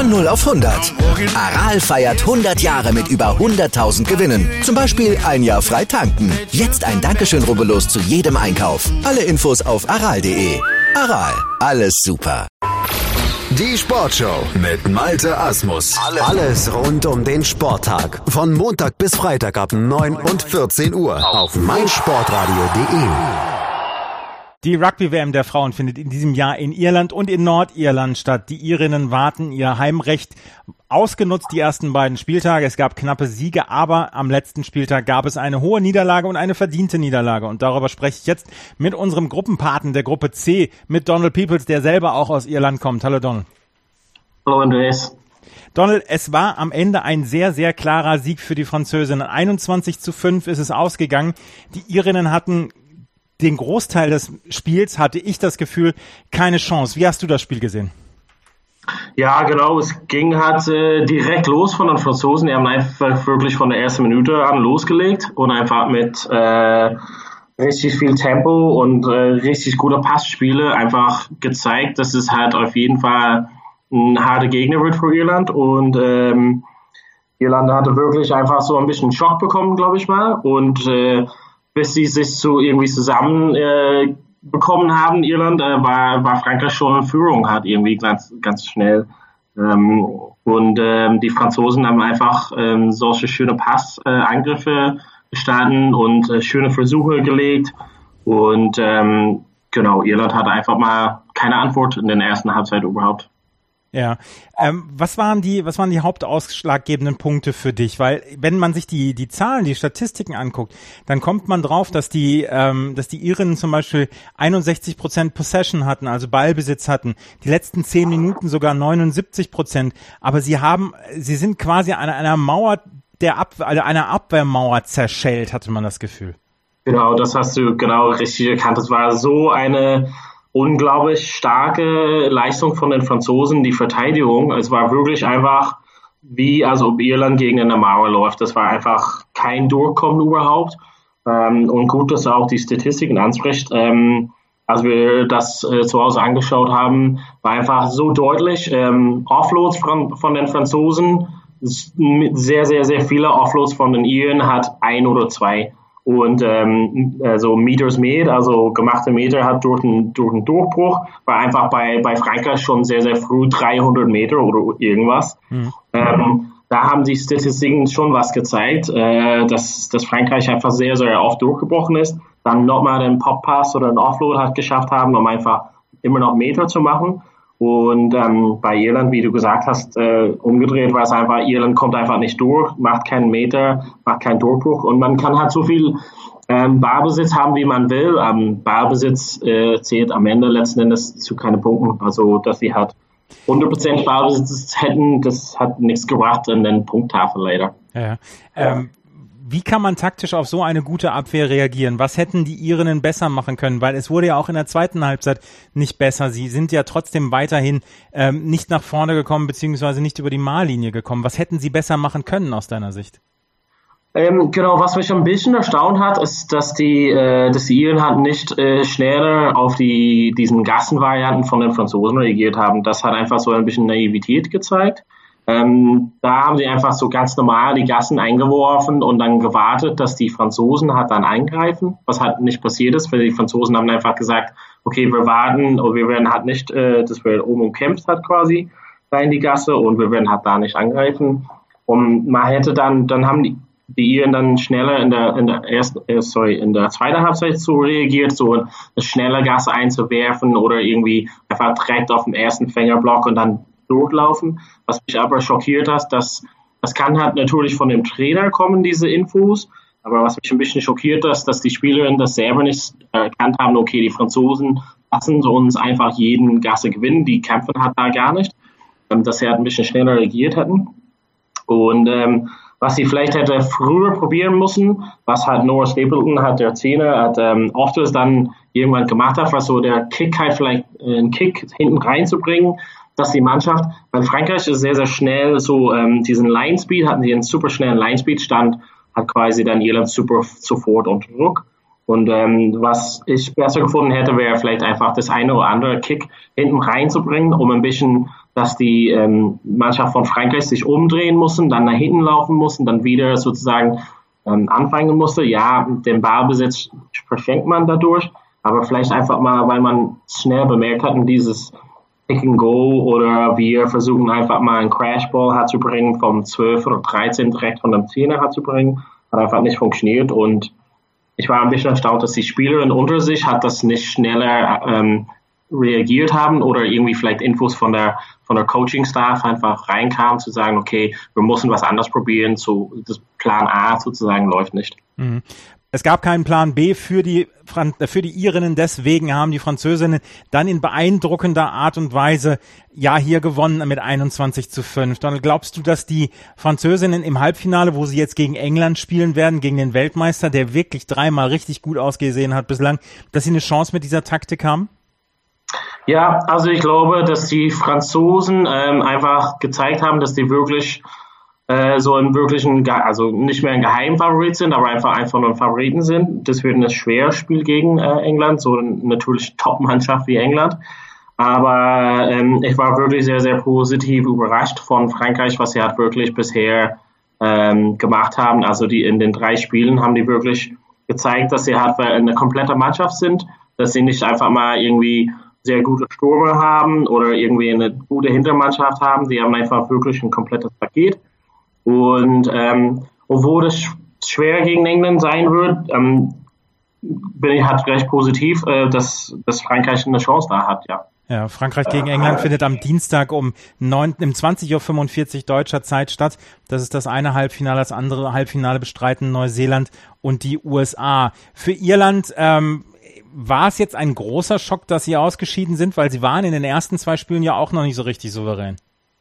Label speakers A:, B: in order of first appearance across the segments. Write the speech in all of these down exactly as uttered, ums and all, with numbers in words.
A: Von null auf hundert. Aral feiert hundert Jahre mit über hunderttausend Gewinnen. Zum Beispiel ein Jahr frei tanken. Jetzt ein Dankeschön, rubbellos zu jedem Einkauf. Alle Infos auf aral punkt de. Aral, alles super.
B: Die Sportshow mit Malte Asmus. Alles rund um den Sporttag. Von Montag bis Freitag ab neun und vierzehn Uhr auf meinsportradio punkt de.
C: Die Rugby-W M der Frauen findet in diesem Jahr in Irland und in Nordirland statt. Die Irinnen warten ihr Heimrecht ausgenutzt, die ersten beiden Spieltage. Es gab knappe Siege, aber am letzten Spieltag gab es eine hohe Niederlage und eine verdiente Niederlage. Und darüber spreche ich jetzt mit unserem Gruppenpaten der Gruppe C, mit Donald Peoples, der selber auch aus Irland kommt. Hallo Donald.
D: Hallo Andreas.
C: Donald, es war am Ende ein sehr, sehr klarer Sieg für die Französinnen. einundzwanzig zu fünf ist es ausgegangen. Die Irinnen hatten den Großteil des Spiels, hatte ich das Gefühl, keine Chance. Wie hast du das Spiel gesehen?
D: Ja, genau. Es ging halt äh, direkt los von den Franzosen. Die haben einfach wirklich von der ersten Minute an losgelegt und einfach mit äh, richtig viel Tempo und äh, richtig guter Passspiele einfach gezeigt, dass es halt auf jeden Fall ein harter Gegner wird für Irland. Und ähm, Irland hatte wirklich einfach so ein bisschen Schock bekommen, glaube ich mal. Und äh, bis sie sich so irgendwie zusammen äh, bekommen haben, Irland, äh, war, war Frankreich schon in Führung, hat irgendwie ganz, ganz schnell. Ähm, und ähm, die Franzosen haben einfach ähm, solche schöne Passangriffe äh, gestartet und äh, schöne Versuche gelegt. Und ähm, genau, Irland hatte einfach mal keine Antwort in der ersten Halbzeit überhaupt.
C: Ja, ähm, was waren die, was waren die hauptausschlaggebenden Punkte für dich? Weil wenn man sich die die Zahlen, die Statistiken anguckt, dann kommt man drauf, dass die, ähm, dass die Irinnen zum Beispiel einundsechzig Prozent Possession hatten, also Ballbesitz hatten. Die letzten zehn Minuten sogar neunundsiebzig Prozent. Aber sie haben, sie sind quasi an einer Mauer der Ab, also einer Abwehrmauer zerschellt, hatte man das Gefühl.
D: Genau, das hast du genau richtig erkannt. Das war so eine unglaublich starke Leistung von den Franzosen, die Verteidigung. Es war wirklich einfach wie, als ob Irland gegen eine Mauer läuft. Das war einfach kein Durchkommen überhaupt. Ähm, und gut, dass er auch die Statistiken anspricht. Ähm, als wir das äh, zu Hause angeschaut haben, war einfach so deutlich. Ähm, Offloads von, von den Franzosen, mit sehr, sehr, sehr viele Offloads von den Iren hat ein oder zwei. Und ähm, also Meters made, also gemachte Meter hat durch einen durch einen Durchbruch, war einfach bei bei Frankreich schon sehr, sehr früh dreihundert Meter oder irgendwas. Mhm. Ähm, da haben die Statistiken schon was gezeigt, äh, dass, dass Frankreich einfach sehr, sehr oft durchgebrochen ist. Dann nochmal den Pop-Pass oder einen Offload hat geschafft haben, um einfach immer noch Meter zu machen. Und ähm, bei Irland, wie du gesagt hast, äh, umgedreht war es einfach, Irland kommt einfach nicht durch, macht keinen Meter, macht keinen Durchbruch und man kann halt so viel ähm, Ballbesitz haben, wie man will. Ähm, Ballbesitz äh, zählt am Ende letzten Endes zu keinen Punkten. Also, dass sie halt hundert Prozent Ballbesitz hätten, das hat nichts gebracht an den Punkttafel leider.
C: Ja, ähm, wie kann man taktisch auf so eine gute Abwehr reagieren? Was hätten die Irinnen besser machen können? Weil es wurde ja auch in der zweiten Halbzeit nicht besser. Sie sind ja trotzdem weiterhin ähm, nicht nach vorne gekommen, beziehungsweise nicht über die Mahllinie gekommen. Was hätten sie besser machen können aus deiner Sicht?
D: Ähm, genau, was mich ein bisschen erstaunt hat, ist, dass die, äh, dass die Iren halt nicht äh, schneller auf die diesen Gassenvarianten von den Franzosen reagiert haben. Das hat einfach so ein bisschen Naivität gezeigt. Ähm, da haben sie einfach so ganz normal die Gassen eingeworfen und dann gewartet, dass die Franzosen halt dann eingreifen, was halt nicht passiert ist, weil die Franzosen haben einfach gesagt, okay, wir warten und wir werden halt nicht, äh, dass wir oben umkämpft hat quasi da in die Gasse und wir werden halt da nicht angreifen. Und man hätte dann, dann haben die, die Iren dann schneller in der, in der ersten, äh, sorry, in der zweiten Halbzeit so reagiert, so eine schnelle Gasse einzuwerfen oder irgendwie einfach direkt auf den ersten Fängerblock und dann durchlaufen. Was mich aber schockiert hat, dass das kann halt natürlich von dem Trainer kommen, diese Infos, aber was mich ein bisschen schockiert ist, dass die Spielerinnen das selber nicht erkannt haben, okay, die Franzosen lassen uns einfach jeden Gasse gewinnen, die kämpfen halt da gar nicht, dass sie halt ein bisschen schneller reagiert hätten. Und ähm, was sie vielleicht hätte früher probieren müssen, was halt Nora Stapleton hat, der Trainer, hat ähm, oft es dann irgendwann gemacht hat, was so der Kick halt vielleicht äh, einen Kick hinten reinzubringen, dass die Mannschaft, weil Frankreich ist sehr, sehr schnell, so ähm, diesen Line-Speed, hatten die einen super schnellen Line-Speed-Stand, hat quasi dann Irland super sofort unter Druck. Und ähm, was ich besser gefunden hätte, wäre vielleicht einfach das eine oder andere Kick hinten reinzubringen, um ein bisschen dass die ähm, Mannschaft von Frankreich sich umdrehen mussten, dann nach hinten laufen mussten, dann wieder sozusagen ähm, anfangen musste. Ja, den Ballbesitz verschenkt man dadurch, aber vielleicht einfach mal, weil man schnell bemerkt hat, dieses Pick and Go oder wir versuchen einfach mal einen Crashball hat zu bringen vom zwölf oder dreizehn direkt von dem Zehner hat zu bringen, hat einfach nicht funktioniert und ich war ein bisschen erstaunt, dass die Spielerin unter sich hat das nicht schneller ähm, reagiert haben oder irgendwie vielleicht Infos von der von der Coaching-Staff einfach reinkamen, zu sagen, okay, wir müssen was anderes probieren, so das Plan A sozusagen läuft nicht.
C: Mhm. Es gab keinen Plan B für die für die Irinnen, deswegen haben die Französinnen dann in beeindruckender Art und Weise ja hier gewonnen mit einundzwanzig zu fünf. Donald, glaubst du, dass die Französinnen im Halbfinale, wo sie jetzt gegen England spielen werden, gegen den Weltmeister, der wirklich dreimal richtig gut ausgesehen hat bislang, dass sie eine Chance mit dieser Taktik haben?
D: Ja, also ich glaube, dass die Franzosen ähm, einfach gezeigt haben, dass die wirklich äh, so einen wirklichen, also nicht mehr ein Geheimfavorit sind, aber einfach einfach nur ein Favoriten sind. Das wird ein schweres Spiel gegen äh, England, so eine natürlich Top-Mannschaft wie England. Aber ähm, ich war wirklich sehr, sehr positiv überrascht von Frankreich, was sie halt wirklich bisher ähm, gemacht haben. Also die in den drei Spielen haben die wirklich gezeigt, dass sie halt eine komplette Mannschaft sind, dass sie nicht einfach mal irgendwie sehr gute Stürmer haben oder irgendwie eine gute Hintermannschaft haben. Die haben einfach wirklich ein komplettes Paket. Und ähm, obwohl es schwer gegen England sein wird, ähm, bin ich halt recht positiv, äh, dass, dass Frankreich eine Chance da hat, ja.
C: Ja, Frankreich gegen England findet am Dienstag um neun, um zwanzig Uhr fünfundvierzig deutscher Zeit statt. Das ist das eine Halbfinale, das andere Halbfinale bestreiten Neuseeland und die U S A. Für Irland ähm, war es jetzt ein großer Schock, dass sie ausgeschieden sind, weil sie waren in den ersten zwei Spielen ja auch noch nicht so richtig souverän.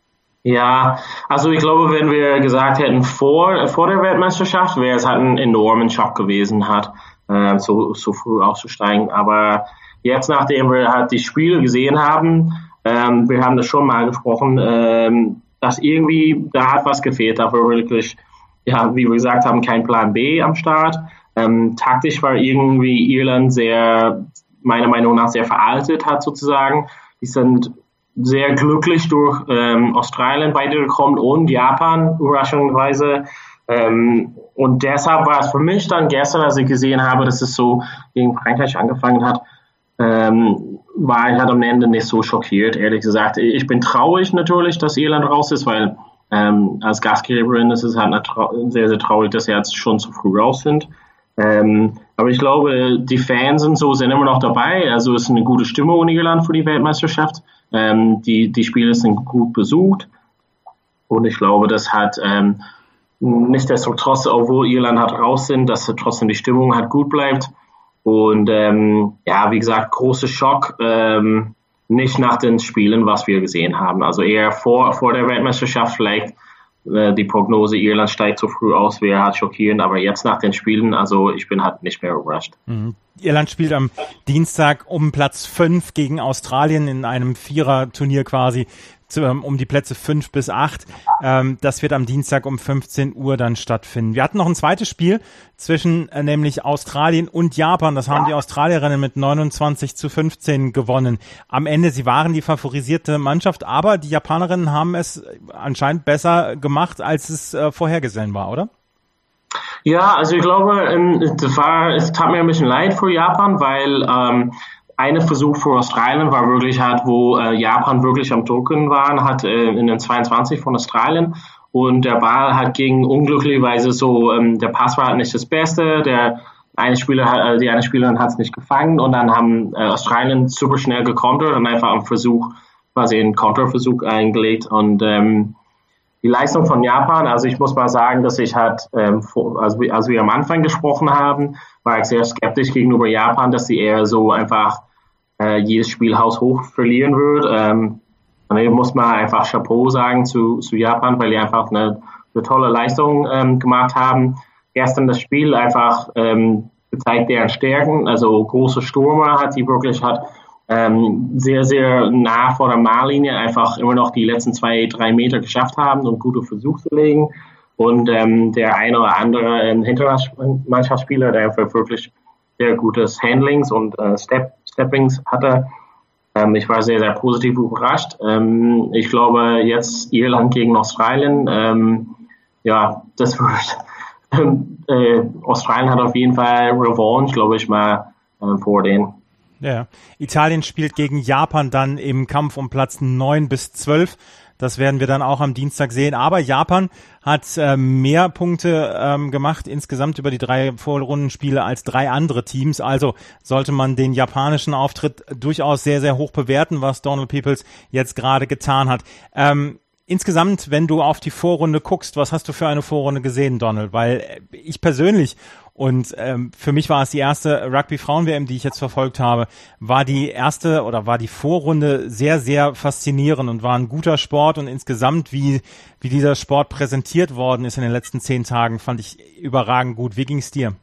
D: Ja, also ich glaube, wenn wir gesagt hätten vor, vor der Weltmeisterschaft, wäre es halt ein enormen Schock gewesen, hat äh, so, so früh auszusteigen. Aber jetzt, nachdem wir halt die Spiele gesehen haben, ähm, wir haben das schon mal gesprochen, ähm, dass irgendwie da hat was gefehlt, da war wirklich, ja, wie wir gesagt haben, kein Plan B am Start. Ähm, taktisch war irgendwie Irland sehr, meiner Meinung nach, sehr veraltet hat sozusagen. Die sind sehr glücklich durch ähm, Australien weitergekommen und Japan, überraschenderweise. Ähm, und deshalb war es für mich dann gestern, als ich gesehen habe, dass es so gegen Frankreich angefangen hat, ähm, war ich halt am Ende nicht so schockiert, ehrlich gesagt. Ich bin traurig natürlich, dass Irland raus ist, weil ähm, als Gastgeberin ist es halt sehr, sehr traurig, dass sie jetzt schon zu früh raus sind. Ähm, aber ich glaube, die Fans und so sind immer noch dabei. Also es ist eine gute Stimmung in Irland für die Weltmeisterschaft. Ähm, die, die Spiele sind gut besucht. Und ich glaube, das hat ähm, nichtsdestotrotz, obwohl Irland halt raus sind, dass trotzdem die Stimmung halt gut bleibt. Und ähm, ja, wie gesagt, großer Schock. Ähm, nicht nach den Spielen, was wir gesehen haben. Also eher vor, vor der Weltmeisterschaft vielleicht. Die Prognose, Irland steigt zu früh aus, wäre halt schockierend, aber jetzt nach den Spielen, also ich bin halt nicht mehr überrascht.
C: Mhm. Irland spielt am Dienstag um Platz fünf gegen Australien in einem Vierer-Turnier quasi zu, um die Plätze fünf bis acht. Ähm, das wird am Dienstag um fünfzehn Uhr dann stattfinden. Wir hatten noch ein zweites Spiel zwischen äh, nämlich Australien und Japan. Das haben die Australierinnen mit neunundzwanzig zu fünfzehn gewonnen. Am Ende, sie waren die favorisierte Mannschaft, aber die Japanerinnen haben es anscheinend besser gemacht, als es äh, vorhergesehen war, oder?
D: Ja, also ich glaube, das war, es tat mir ein bisschen leid für Japan, weil ähm, ein Versuch für Australien war wirklich halt, wo äh, Japan wirklich am Drucken war, hat äh, in den zweiundzwanzig von Australien und der Ball hat gegen unglücklicherweise so, ähm, der Pass war halt nicht das Beste, der eine Spieler hat, äh, die eine Spielerin hat es nicht gefangen und dann haben äh, Australien super schnell gekontert und einfach am Versuch, quasi einen Konterversuch eingelegt und ähm, die Leistung von Japan, also ich muss mal sagen, dass ich halt, ähm, als, wir, als wir am Anfang gesprochen haben, war ich sehr skeptisch gegenüber Japan, dass sie eher so einfach äh, jedes Spiel haushoch verlieren wird. Ähm, und ich muss mal einfach Chapeau sagen zu, zu Japan, weil die einfach eine, eine tolle Leistung ähm, gemacht haben. Gestern das Spiel einfach ähm, gezeigt deren Stärken, also große Stürmer hat die wirklich hat Ähm, sehr, sehr nah vor der Mahllinie einfach immer noch die letzten zwei, drei Meter geschafft haben und gute Versuche zu legen. Und ähm, der eine oder andere ähm, Hintermannschaftsspieler, der einfach wirklich sehr gutes Handlings und äh, Step, Steppings hatte. Ähm, ich war sehr, sehr positiv überrascht. Ähm, ich glaube, jetzt Irland gegen Australien, ähm, ja, das wird, äh, Australien hat auf jeden Fall Revanche, glaube ich mal, äh, vor denen.
C: Ja, Italien spielt gegen Japan dann im Kampf um Platz neun bis zwölf. Das werden wir dann auch am Dienstag sehen. Aber Japan hat äh, mehr Punkte ähm, gemacht insgesamt über die drei Vorrundenspiele als drei andere Teams. Also sollte man den japanischen Auftritt durchaus sehr, sehr hoch bewerten, was Donald Peoples jetzt gerade getan hat. Ähm, insgesamt, wenn du auf die Vorrunde guckst, was hast du für eine Vorrunde gesehen, Donald? Weil ich persönlich und ähm, für mich war es die erste Rugby-Frauen-W M, die ich jetzt verfolgt habe, war die erste oder war die Vorrunde sehr, sehr faszinierend und war ein guter Sport und insgesamt, wie wie dieser Sport präsentiert worden ist in den letzten zehn Tagen, fand ich überragend gut. Wie ging es dir?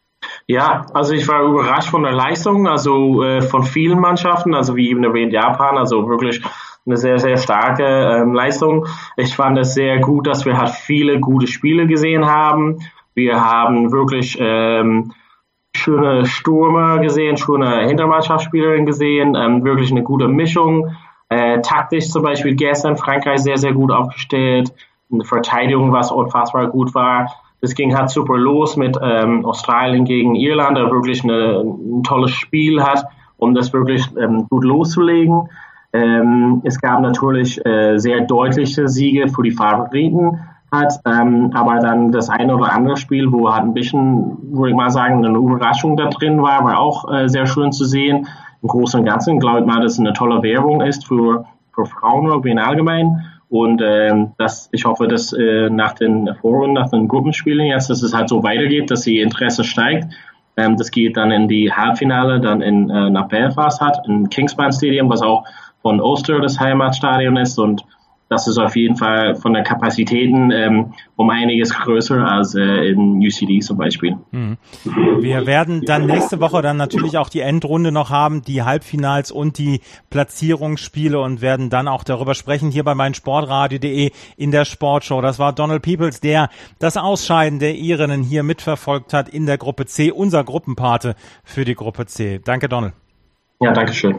D: Ja, also ich war überrascht von der Leistung, also äh, von vielen Mannschaften, also wie eben erwähnt Japan, also wirklich eine sehr, sehr starke ähm, Leistung. Ich fand es sehr gut, dass wir halt viele gute Spiele gesehen haben. Wir haben wirklich ähm, schöne Stürmer gesehen, schöne Hintermannschaftsspielerinnen gesehen, ähm, wirklich eine gute Mischung. Äh, taktisch zum Beispiel gestern Frankreich sehr, sehr gut aufgestellt. Eine Verteidigung, was unfassbar gut war. Das ging halt super los mit ähm, Australien gegen Irland, der wirklich eine, ein tolles Spiel hat, um das wirklich ähm, gut loszulegen. Ähm, es gab natürlich äh, sehr deutliche Siege für die Favoriten. Hat, ähm, aber dann das eine oder andere Spiel, wo halt ein bisschen, würde ich mal sagen, eine Überraschung da drin war, war auch äh, sehr schön zu sehen. Im Großen und Ganzen glaube ich mal, dass es eine tolle Werbung ist für, für Frauenrugby in allgemein. Und ähm, dass ich hoffe, dass äh, nach den Vorrunden, nach den Gruppenspielen jetzt, dass es halt so weitergeht, dass die Interesse steigt. Ähm, das geht dann in die Halbfinale, dann in äh, nach Belfast hat, im Kingspan Stadium, was auch von Ulster das Heimatstadion ist, und das ist auf jeden Fall von der Kapazitäten ähm, um einiges größer als äh, in U C D zum Beispiel.
C: Mhm. Wir werden dann nächste Woche dann natürlich auch die Endrunde noch haben, die Halbfinals und die Platzierungsspiele, und werden dann auch darüber sprechen hier bei meinsportradio punkt de in der Sportshow. Das war Donald Peoples, der das Ausscheiden der Irinnen hier mitverfolgt hat in der Gruppe C, unser Gruppenpate für die Gruppe C. Danke, Donald.
D: Ja, danke schön.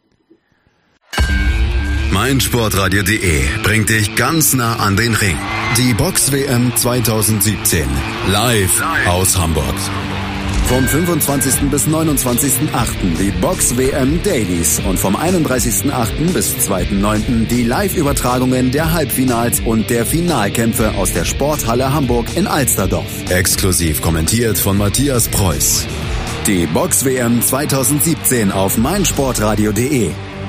B: meinsportradio punkt de bringt dich ganz nah an den Ring. Die Box-W M zwanzig siebzehn. Live aus Hamburg. Vom fünfundzwanzigsten bis neunundzwanzigsten achten die Box-W M Dailies und vom einunddreißigsten achten bis zweiten neunten die Live-Übertragungen der Halbfinals und der Finalkämpfe aus der Sporthalle Hamburg in Alsterdorf. Exklusiv kommentiert von Matthias Preuß. Die Box-W M zwanzig siebzehn auf meinsportradio punkt de.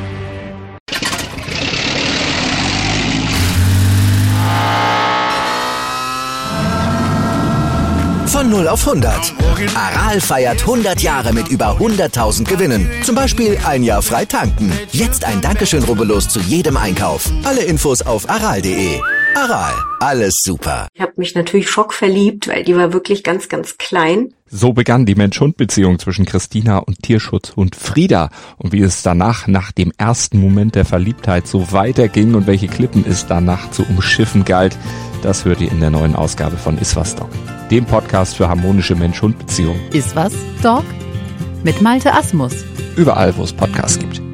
A: Von null auf hundert. Aral feiert hundert Jahre mit über hunderttausend Gewinnen. Zum Beispiel ein Jahr frei tanken. Jetzt ein Dankeschön, rubbellos zu jedem Einkauf. Alle Infos auf aral punkt de. Aral, alles super.
E: Ich habe mich natürlich schockverliebt, weil die war wirklich ganz, ganz klein.
F: So begann die Mensch-Hund-Beziehung zwischen Christina und Tierschutzhund Frieda. Und wie es danach, nach dem ersten Moment der Verliebtheit, so weiterging und welche Klippen es danach zu umschiffen galt, das hört ihr in der neuen Ausgabe von Iswas Dog, dem Podcast für harmonische Mensch-Hund-Beziehungen.
G: Iswas Dog? Mit Malte Asmus.
F: Überall, wo es Podcasts gibt.